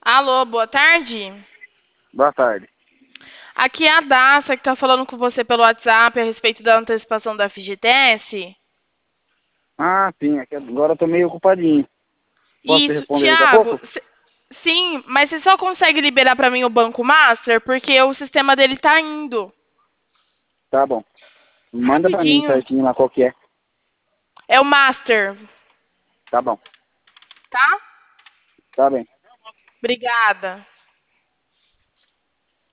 Alô, boa tarde. Boa tarde. Aqui é a Daça que tá falando com você pelo WhatsApp a respeito da antecipação da FGTS. Ah, sim, é que agora eu tô meio ocupadinho. Posso te Isso, responder daqui a Thiago, pouco? sim, mas você só consegue liberar para mim o Banco Master porque o sistema dele tá indo. Tá bom. Manda pra mim Rapidinho. certinho lá qual que é. É o Master, Tá bom. tá? Tá bem. Obrigada.